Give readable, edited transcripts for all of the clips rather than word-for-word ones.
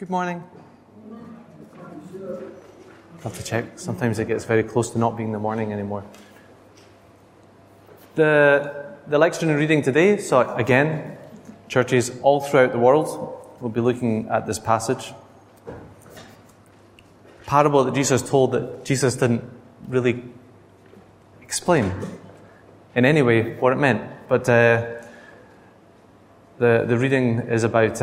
Good morning. I have to check. Sometimes it gets very close to not being the morning anymore. The lectionary reading today, so again, churches all throughout the world will be looking at this passage. Parable that Jesus told that Jesus didn't really explain in any way what it meant. But the reading is about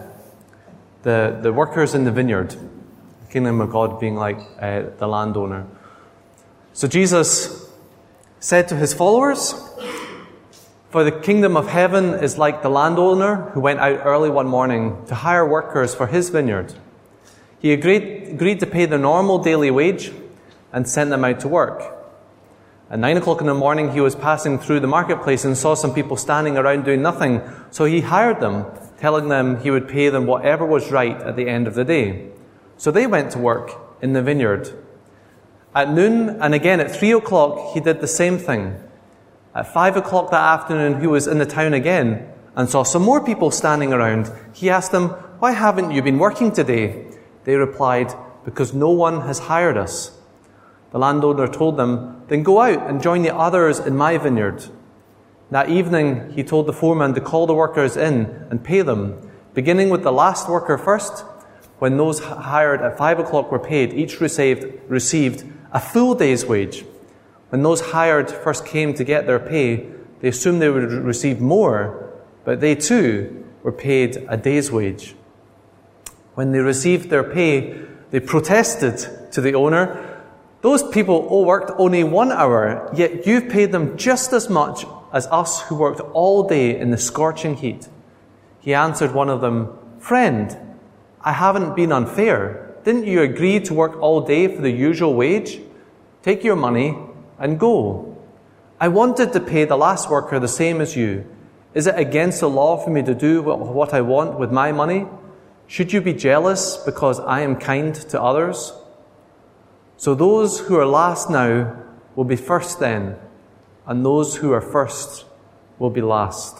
the workers in the vineyard, the kingdom of God being like the landowner. So Jesus said to his followers, "For the kingdom of heaven is like the landowner who went out early one morning to hire workers for his vineyard. He agreed to pay the normal daily wage and sent them out to work. At 9 o'clock in the morning, he was passing through the marketplace and saw some people standing around doing nothing. So he hired them, telling them he would pay them whatever was right at the end of the day. So they went to work in the vineyard. At noon and again at 3 o'clock, he did the same thing. At 5 o'clock that afternoon, he was in the town again and saw some more people standing around. He asked them, 'Why haven't you been working today?' They replied, 'Because no one has hired us.' The landowner told them, 'Then go out and join the others in my vineyard.' That evening, he told the foreman to call the workers in and pay them, beginning with the last worker first. When those hired at 5 o'clock were paid, each received a full day's wage. When those hired first came to get their pay, they assumed they would receive more, but they too were paid a day's wage. When they received their pay, they protested to the owner, 'Those people all worked only 1 hour, yet you've paid them just as much as us who worked all day in the scorching heat.' He answered one of them, 'Friend, I haven't been unfair. Didn't you agree to work all day for the usual wage? Take your money and go. I wanted to pay the last worker the same as you. Is it against the law for me to do what I want with my money? Should you be jealous because I am kind to others? So those who are last now will be first then, and those who are first will be last."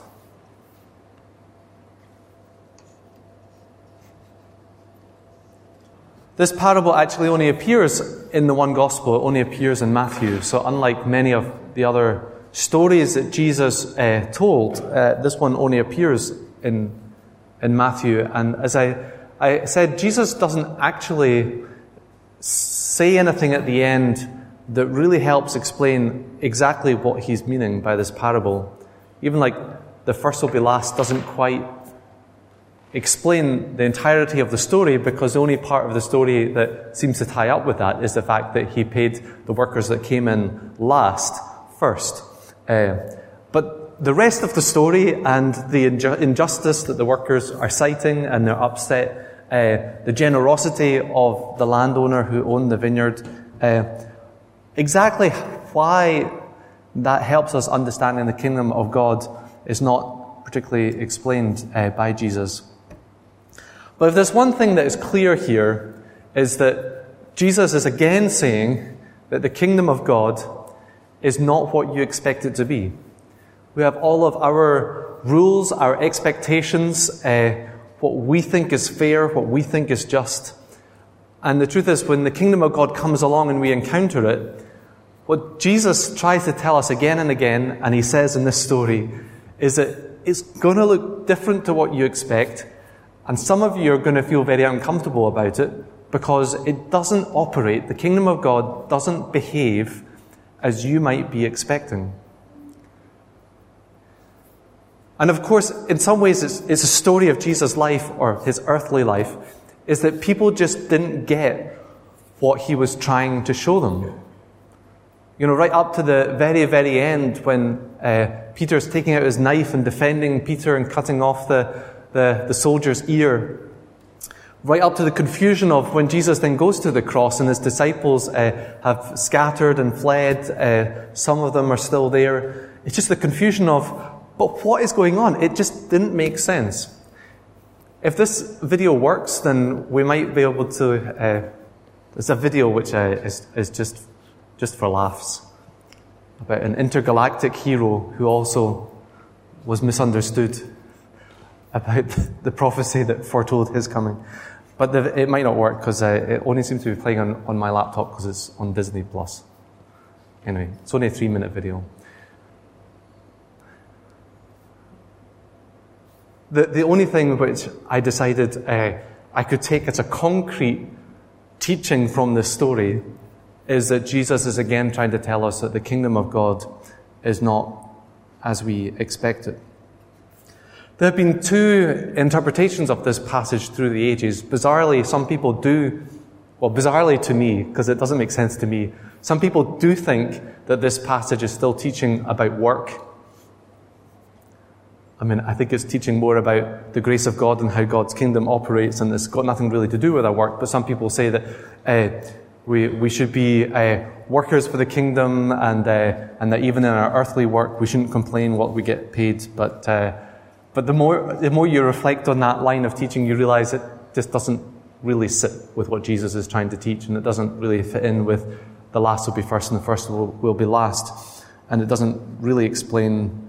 This parable actually only appears in the one gospel. It only appears in Matthew. So unlike many of the other stories that Jesus told, this one only appears in Matthew. And as I said, Jesus doesn't actually say anything at the end that really helps explain exactly what he's meaning by this parable. Even like the first will be last doesn't quite explain the entirety of the story, because the only part of the story that seems to tie up with that is the fact that he paid the workers that came in last first. But the rest of the story and the injustice that the workers are citing and they're upset, the generosity of the landowner who owned the vineyard, exactly why that helps us understanding the kingdom of God is not particularly explained by Jesus. But if there's one thing that is clear here, is that Jesus is again saying that the kingdom of God is not what you expect it to be. We have all of our rules, our expectations, what we think is fair, what we think is just. And the truth is, when the kingdom of God comes along and we encounter it, what Jesus tries to tell us again and again, and he says in this story, is that it's going to look different to what you expect. And some of you are going to feel very uncomfortable about it because it doesn't operate. The kingdom of God doesn't behave as you might be expecting. And of course, in some ways, it's a story of Jesus' life, or his earthly life, is that people just didn't get what he was trying to show them. You know, right up to the very, very end, when Peter's taking out his knife and defending Peter and cutting off the soldier's ear, right up to the confusion of when Jesus then goes to the cross and his disciples have scattered and fled. Some of them are still there. It's just the confusion of, but what is going on? It just didn't make sense. If this video works, then we might be able to... there's a video which is just for laughs, about an intergalactic hero who also was misunderstood about the prophecy that foretold his coming. But it might not work because it only seems to be playing on my laptop because it's on Disney+. Anyway, it's only a 3-minute video. The only thing which I decided I could take as a concrete teaching from this story is that Jesus is again trying to tell us that the kingdom of God is not as we expect it. There have been two interpretations of this passage through the ages. Bizarrely, some people do, well, bizarrely to me, because it doesn't make sense to me, some people do think that this passage is still teaching about work. I mean, I think it's teaching more about the grace of God and how God's kingdom operates, and it's got nothing really to do with our work. But some people say that we should be workers for the kingdom, and that even in our earthly work we shouldn't complain what we get paid. But the more you reflect on that line of teaching, you realize it just doesn't really sit with what Jesus is trying to teach, and it doesn't really fit in with the last will be first and the first will be last, and it doesn't really explain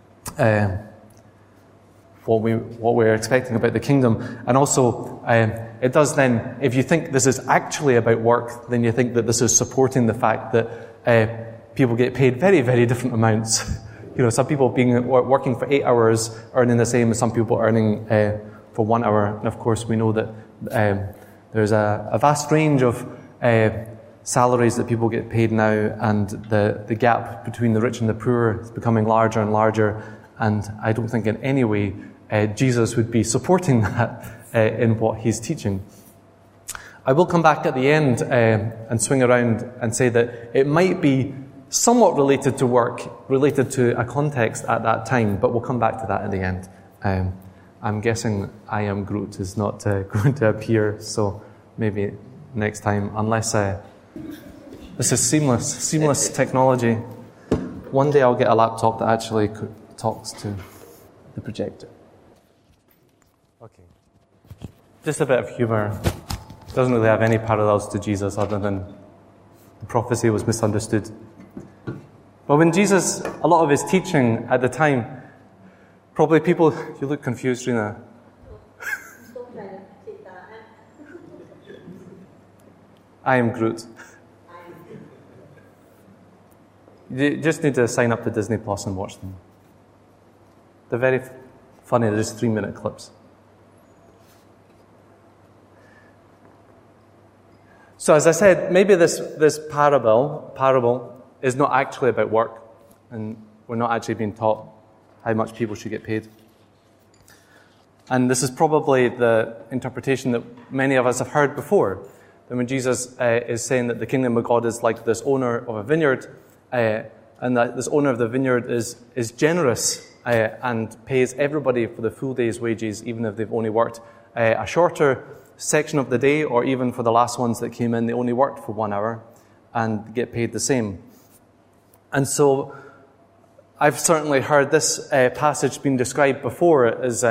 what we're expecting about the kingdom. And also, it does then, if you think this is actually about work, then you think that this is supporting the fact that people get paid very, very different amounts. You know, some people working for 8 hours earning the same as some people earning for 1 hour. And of course, we know that there's a vast range of salaries that people get paid now, and the gap between the rich and the poor is becoming larger and larger. And I don't think in any way Jesus would be supporting that in what he's teaching. I will come back at the end and swing around and say that it might be somewhat related to work, related to a context at that time, but we'll come back to that at the end. I'm guessing I Am Groot is not going to appear, so maybe next time, unless this is seamless technology. One day I'll get a laptop that actually talks to the projector. Okay. Just a bit of humor. Doesn't really have any parallels to Jesus other than the prophecy was misunderstood. But when Jesus, a lot of his teaching at the time, probably people, you look confused, Rina. I Am Groot. You just need to sign up to Disney Plus and watch them. They're very funny, they're just 3-minute clips. So as I said, maybe this parable is not actually about work, and we're not actually being taught how much people should get paid. And this is probably the interpretation that many of us have heard before. That when Jesus is saying that the kingdom of God is like this owner of a vineyard, and that this owner of the vineyard is generous and pays everybody for the full day's wages, even if they've only worked a shorter section of the day, or even for the last ones that came in, they only worked for 1 hour and get paid the same. And so I've certainly heard this passage being described before as,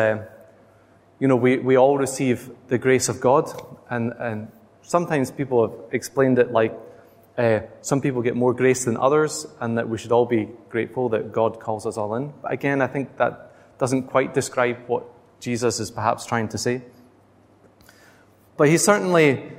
we all receive the grace of God, and sometimes people have explained it like some people get more grace than others, and that we should all be grateful that God calls us all in. But again, I think that doesn't quite describe what Jesus is perhaps trying to say. But he's certainly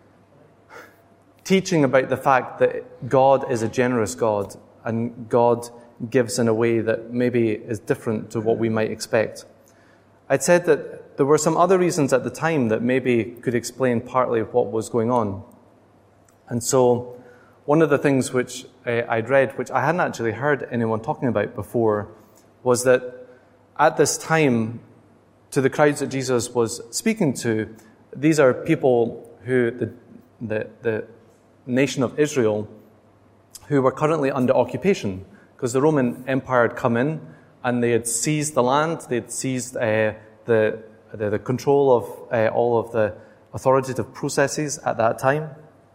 teaching about the fact that God is a generous God, and God gives in a way that maybe is different to what we might expect. I'd said that there were some other reasons at the time that maybe could explain partly what was going on. And so one of the things which I'd read, which I hadn't actually heard anyone talking about before, was that at this time, to the crowds that Jesus was speaking to, these are people who, the nation of Israel, who were currently under occupation, because the Roman Empire had come in and they had seized the land, they had seized the control of all of the authoritative processes at that time.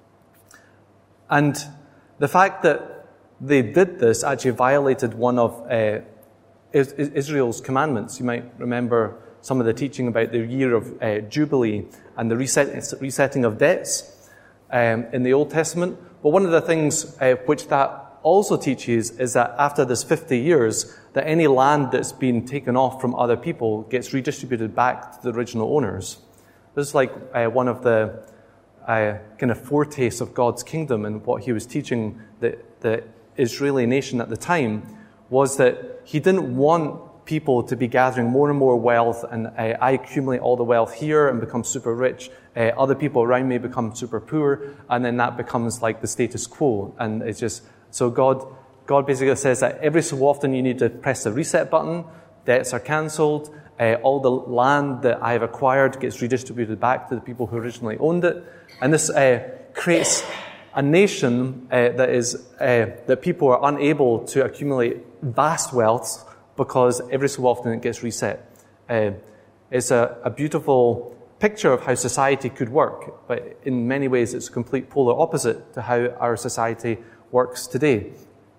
And the fact that they did this actually violated one of Israel's commandments. You might remember some of the teaching about the year of Jubilee and the resetting of debts in the Old Testament. But one of the things which that also teaches is that after this 50 years, that any land that's been taken off from other people gets redistributed back to the original owners. This is like one of the kind of foretastes of God's kingdom, and what he was teaching the Israeli nation at the time was that he didn't want people to be gathering more and more wealth, and I accumulate all the wealth here and become super rich. Other people around me become super poor, and then that becomes like the status quo. And it's just, so God basically says that every so often you need to press the reset button, debts are cancelled, all the land that I have acquired gets redistributed back to the people who originally owned it. And this creates a nation that people are unable to accumulate vast wealth, because every so often it gets reset. It's a beautiful picture of how society could work, but in many ways it's a complete polar opposite to how our society works today.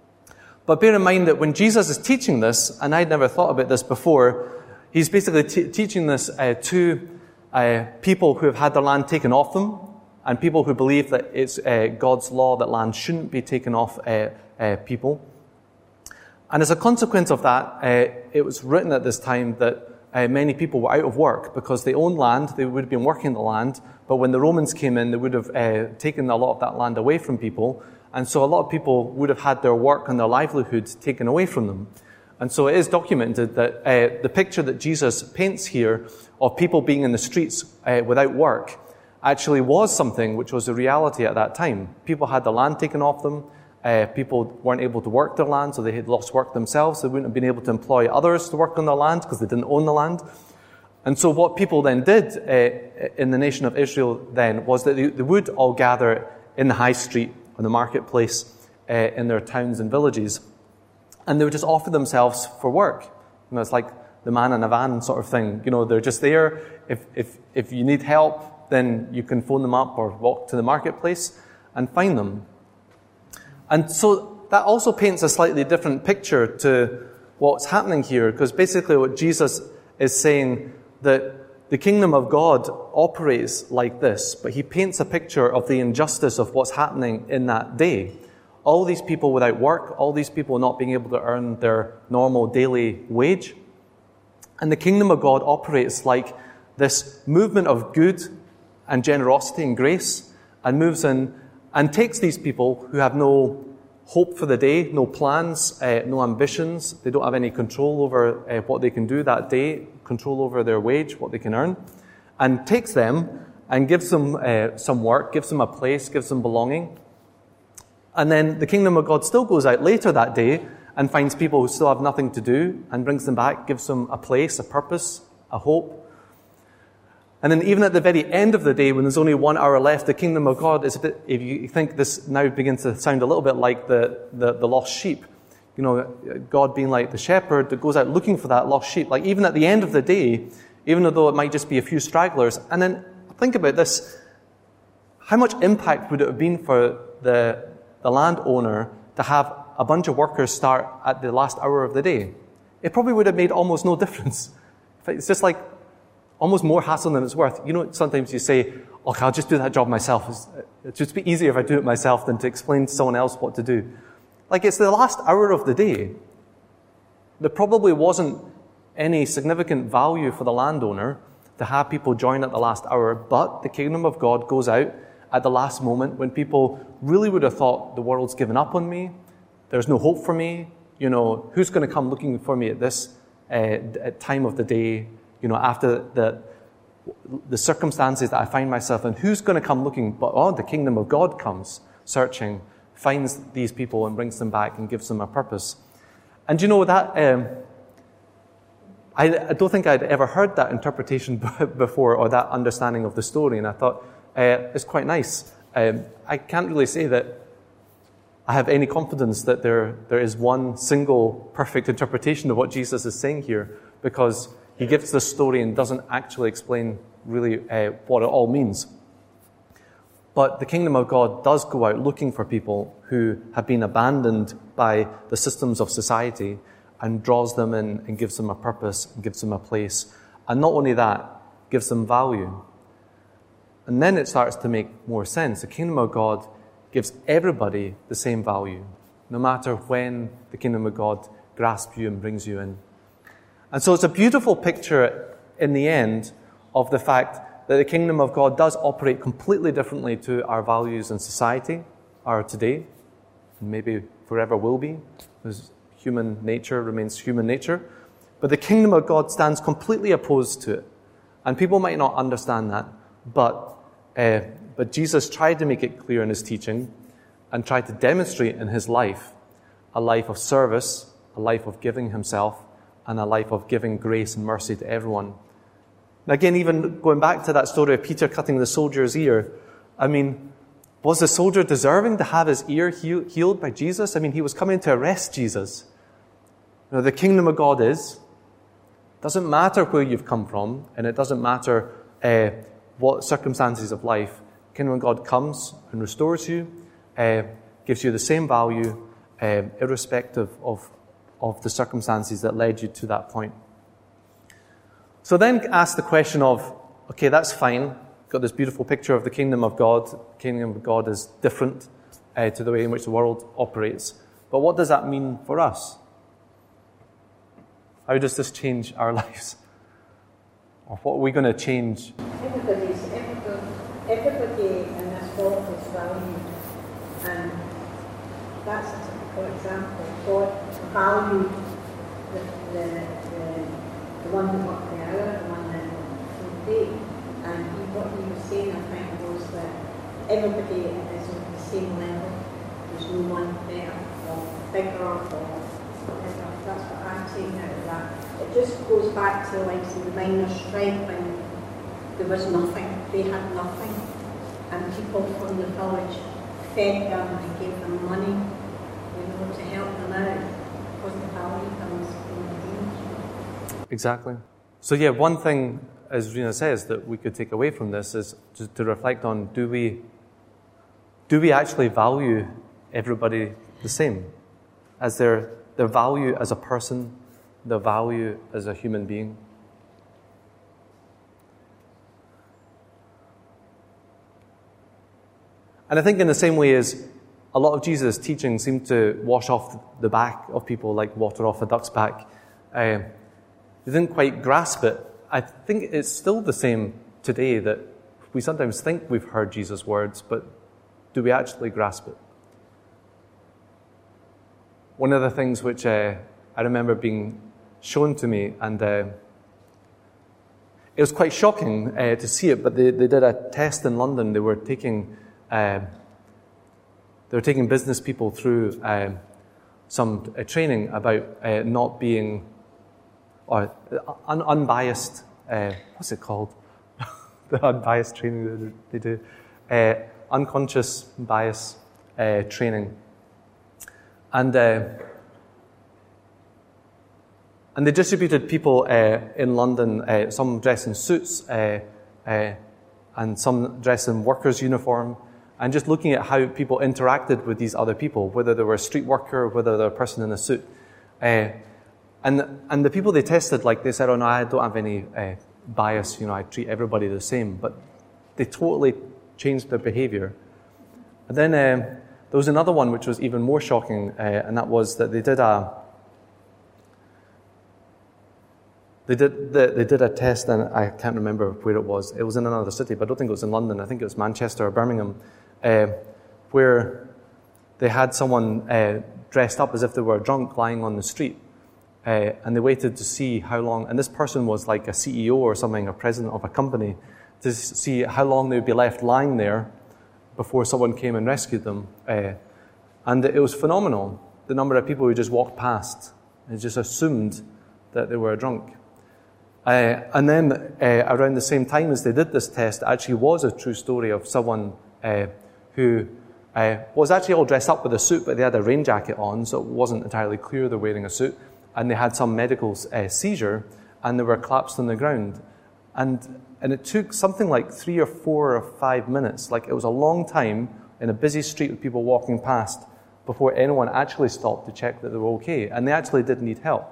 But bear in mind that when Jesus is teaching this, and I'd never thought about this before, he's basically teaching this to people who have had their land taken off them, and people who believe that it's God's law that land shouldn't be taken off people. And as a consequence of that, it was written at this time that many people were out of work because they owned land, they would have been working the land, but when the Romans came in, they would have taken a lot of that land away from people, and so a lot of people would have had their work and their livelihood taken away from them. And so it is documented that the picture that Jesus paints here of people being in the streets without work actually was something which was a reality at that time. People had the land taken off them. People weren't able to work their land, so they had lost work themselves. They wouldn't have been able to employ others to work on their land because they didn't own the land. And so what people then did in the nation of Israel then was that they would all gather in the high street or the marketplace in their towns and villages, and they would just offer themselves for work. You know, it's like the man in a van sort of thing. You know, they're just there. If you need help, then you can phone them up or walk to the marketplace and find them. And so that also paints a slightly different picture to what's happening here, because basically what Jesus is saying, that the kingdom of God operates like this, but he paints a picture of the injustice of what's happening in that day. All these people without work, all these people not being able to earn their normal daily wage. And the kingdom of God operates like this movement of good and generosity and grace, and moves in and takes these people who have no hope for the day, no plans, no ambitions. They don't have any control over what they can do that day, control over their wage, what they can earn, and takes them and gives them some work, gives them a place, gives them belonging. And then the kingdom of God still goes out later that day and finds people who still have nothing to do and brings them back, gives them a place, a purpose, a hope. And then even at the very end of the day, when there's only 1 hour left, the kingdom of God is a bit, if you think this now begins to sound a little bit like the lost sheep. You know, God being like the shepherd that goes out looking for that lost sheep. Like even at the end of the day, even though it might just be a few stragglers. And then think about this. How much impact would it have been for the landowner to have a bunch of workers start at the last hour of the day? It probably would have made almost no difference. It's just like almost more hassle than it's worth. You know, sometimes you say, okay, I'll just do that job myself. It'd just be easier if I do it myself than to explain to someone else what to do. Like, it's the last hour of the day. There probably wasn't any significant value for the landowner to have people join at the last hour, but the kingdom of God goes out at the last moment when people really would have thought, the world's given up on me, there's no hope for me, you know, who's going to come looking for me at this time of the day? You know, after the circumstances that I find myself in, who's going to come looking? But the kingdom of God comes, searching, finds these people and brings them back and gives them a purpose. And you know that I don't think I'd ever heard that interpretation before, or that understanding of the story, and I thought it's quite nice. I can't really say that I have any confidence that there is one single perfect interpretation of what Jesus is saying here, because he gives this story and doesn't actually explain really what it all means. But the kingdom of God does go out looking for people who have been abandoned by the systems of society, and draws them in and gives them a purpose and gives them a place. And not only that, gives them value. And then it starts to make more sense. The kingdom of God gives everybody the same value, no matter when the kingdom of God grasps you and brings you in. And so it's a beautiful picture in the end of the fact that the kingdom of God does operate completely differently to our values in society are today, and maybe forever will be, because human nature remains human nature. But the kingdom of God stands completely opposed to it. And people might not understand that, but Jesus tried to make it clear in his teaching and tried to demonstrate in his life a life of service, a life of giving himself, and a life of giving grace and mercy to everyone. And again, even going back to that story of Peter cutting the soldier's ear, I mean, was the soldier deserving to have his ear healed by Jesus? I mean, he was coming to arrest Jesus. You know, the kingdom of God doesn't matter where you've come from, and it doesn't matter what circumstances of life. The kingdom of God comes and restores you, gives you the same value, irrespective of the circumstances that led you to that point. So then ask the question of, okay, that's fine. Got this beautiful picture of the kingdom of God. The kingdom of God is different to the way in which the world operates. But what does that mean for us? How does this change our lives? Or what are we going to change? Everybody in this world is valued. And that's a typical example. God valued the one that worked the hour, the one that worked the day. And what he was saying, I think, was that everybody is on the same level. There's no one better or bigger or whatever. That's what I'm saying out of that. It just goes back to like the miners' strike when there was nothing. They had nothing. And people from the village fed them and gave them money, to help them out, because the value comes from the dreams. Exactly. So yeah, one thing, as Rena says, that we could take away from this is to reflect on, do we actually value everybody the same? As their value as a person, their value as a human being? And I think in the same way as a lot of Jesus' teaching seemed to wash off the back of people like water off a duck's back, they didn't quite grasp it. I think it's still the same today, that we sometimes think we've heard Jesus' words, but do we actually grasp it? One of the things which I remember being shown to me, and it was quite shocking to see it, but they did a test in London. They were taking business people through some training about not being, or unbiased, what's it called? The unbiased training that they do. Unconscious bias training. And they distributed people in London, some dressed in suits and some dressed in workers' uniform, and just looking at how people interacted with these other people, whether they were a street worker, whether they were a person in a suit. And the people they tested, like they said, oh no, I don't have any bias, I treat everybody the same. But they totally changed their behavior. And then there was another one which was even more shocking, and that was that they did a test, and I can't remember where it was. It was in another city, but I don't think it was in London. I think it was Manchester or Birmingham, where they had someone dressed up as if they were drunk lying on the street. And they waited to see how long, and this person was like a CEO or something, or president of a company, to see how long they would be left lying there before someone came and rescued them. And it was phenomenal, the number of people who just walked past and just assumed that they were drunk. And then around the same time as they did this test, actually was a true story of someone who was actually all dressed up with a suit, but they had a rain jacket on, so it wasn't entirely clear they're wearing a suit. And they had some medical seizure, and they were collapsed on the ground. And it took something like 3 or 4 or 5 minutes, like it was a long time in a busy street with people walking past, before anyone actually stopped to check that they were okay. And they actually did need help.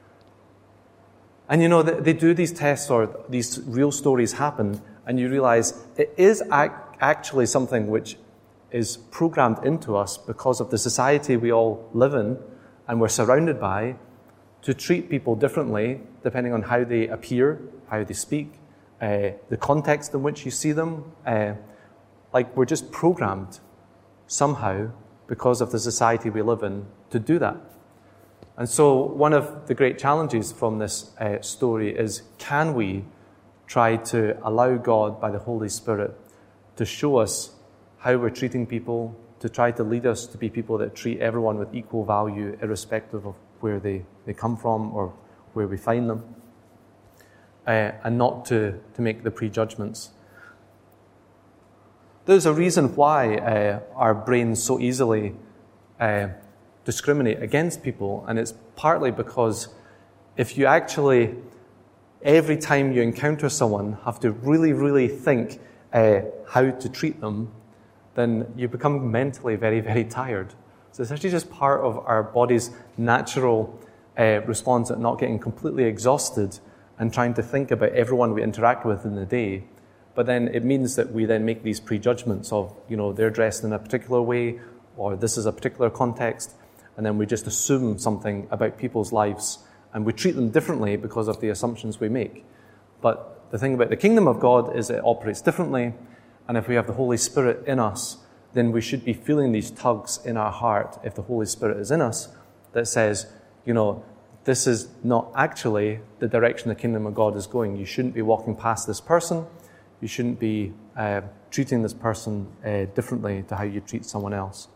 And they do these tests, or these real stories happen, and you realize it is actually something which is programmed into us because of the society we all live in and we're surrounded by, to treat people differently depending on how they appear, how they speak, the context in which you see them. Like we're just programmed somehow, because of the society we live in, to do that. And so one of the great challenges from this story is, can we try to allow God by the Holy Spirit to show us how we're treating people, to try to lead us to be people that treat everyone with equal value, irrespective of where they come from or where we find them, and not to make the prejudgments. There's a reason why our brains so easily discriminate against people, and it's partly because if you actually, every time you encounter someone, have to really, really think how to treat them, then you become mentally very, very tired. So it's actually just part of our body's natural response at not getting completely exhausted and trying to think about everyone we interact with in the day. But then it means that we then make these prejudgments of, they're dressed in a particular way, or this is a particular context, and then we just assume something about people's lives, and we treat them differently because of the assumptions we make. But the thing about the kingdom of God is it operates differently, and if we have the Holy Spirit in us, then we should be feeling these tugs in our heart, if the Holy Spirit is in us, that says, this is not actually the direction the kingdom of God is going. You shouldn't be walking past this person. You shouldn't be treating this person differently to how you treat someone else.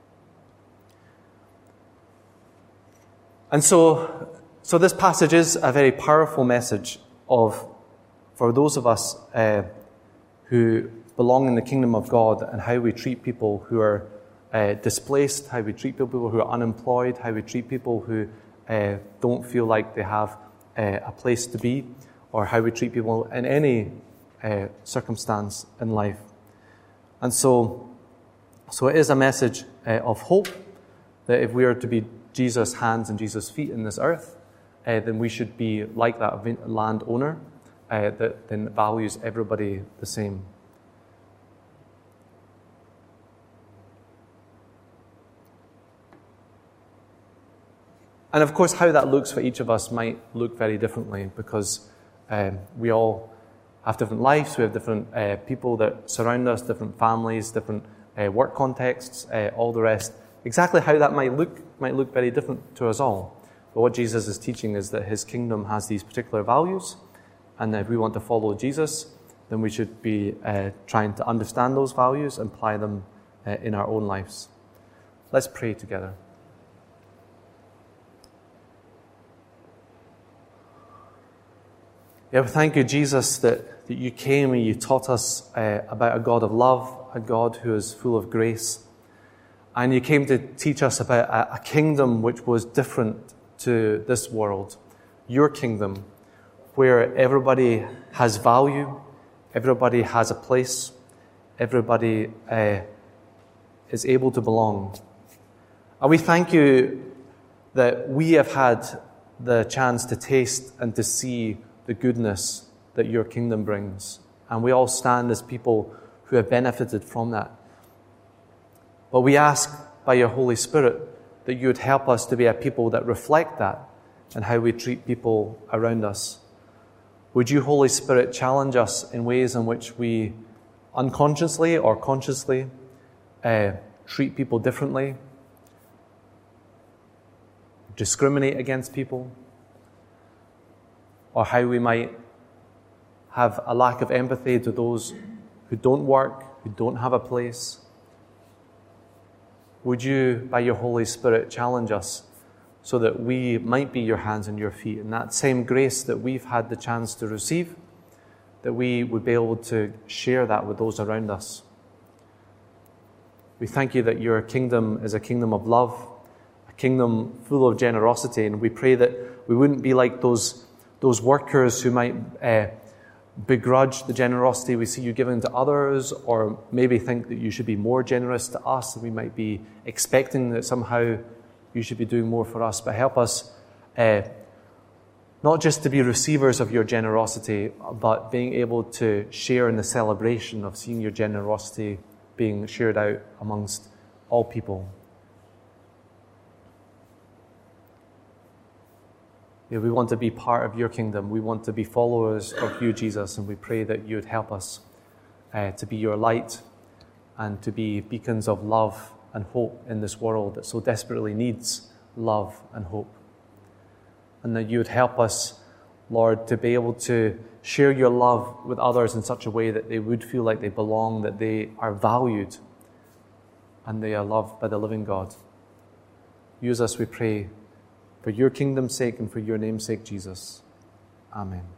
And so this passage is a very powerful message for those of us who belong in the kingdom of God, and how we treat people who are displaced, how we treat people who are unemployed, how we treat people who don't feel like they have a place to be, or how we treat people in any circumstance in life. And so it is a message of hope, that if we are to be Jesus' hands and Jesus' feet in this earth, then we should be like that landowner that then values everybody the same. And of course, how that looks for each of us might look very differently, because we all have different lives, we have different people that surround us, different families, different work contexts, all the rest. Exactly how that might look very different to us all. But what Jesus is teaching is that his kingdom has these particular values, and if we want to follow Jesus, then we should be trying to understand those values and apply them in our own lives. Let's pray together. Yeah, we thank you, Jesus, that you came and you taught us about a God of love, a God who is full of grace. And you came to teach us about a kingdom which was different to this world, your kingdom, where everybody has value, everybody has a place, everybody is able to belong. And we thank you that we have had the chance to taste and to see the goodness that your kingdom brings. And we all stand as people who have benefited from that. But we ask by your Holy Spirit that you would help us to be a people that reflect that and how we treat people around us. Would you, Holy Spirit, challenge us in ways in which we unconsciously or consciously treat people differently, discriminate against people, or how we might have a lack of empathy to those who don't work, who don't have a place. Would you, by your Holy Spirit, challenge us so that we might be your hands and your feet, and that same grace that we've had the chance to receive, that we would be able to share that with those around us. We thank you that your kingdom is a kingdom of love, a kingdom full of generosity, and we pray that we wouldn't be like those workers who might begrudge the generosity we see you giving to others, or maybe think that you should be more generous to us, and we might be expecting that somehow you should be doing more for us. But help us not just to be receivers of your generosity, but being able to share in the celebration of seeing your generosity being shared out amongst all people. We want to be part of your kingdom. We want to be followers of you, Jesus, and we pray that you would help us to be your light and to be beacons of love and hope in this world that so desperately needs love and hope. And that you would help us, Lord, to be able to share your love with others in such a way that they would feel like they belong, that they are valued, and they are loved by the living God. Use us, we pray, for your kingdom's sake and for your name's sake, Jesus. Amen.